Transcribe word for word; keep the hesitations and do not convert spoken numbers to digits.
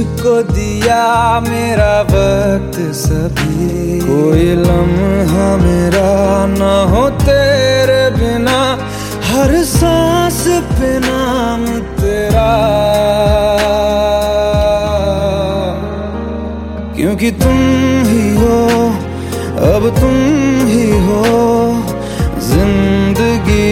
तुझको दिया मेरा वक्त सभी, कोई लम्हा मेरा ना हो तेरे बिना, हर सांस पे नाम तेरा, क्योंकि तुम ही हो, अब तुम ही हो जिंदगी